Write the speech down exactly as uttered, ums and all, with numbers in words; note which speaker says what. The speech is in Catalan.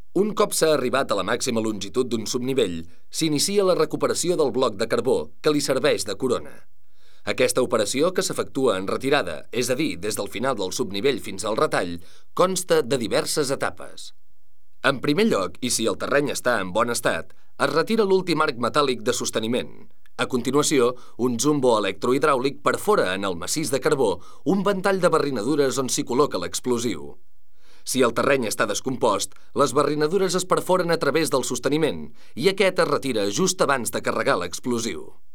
Speaker 1: Un cop s'ha arribat a la màxima longitud d'un subnivell, s'inicia la recuperació del bloc de carbó, que li serveix de corona. Aquesta operació, que s'efectua en retirada, és a dir, des del final del subnivell fins al retall, consta de diverses etapes. En primer lloc, i si el terreny està en bon estat, es retira l'últim arc metàl·lic de sosteniment. A continuació, un zumbo electrohidràulic perfora en el massís de carbó un ventall de barrinadures on s'hi col·loca l'explosiu. Si el terreny està descompost, les barrinadures es perforen a través del sosteniment i aquest es retira just abans de carregar l'explosiu.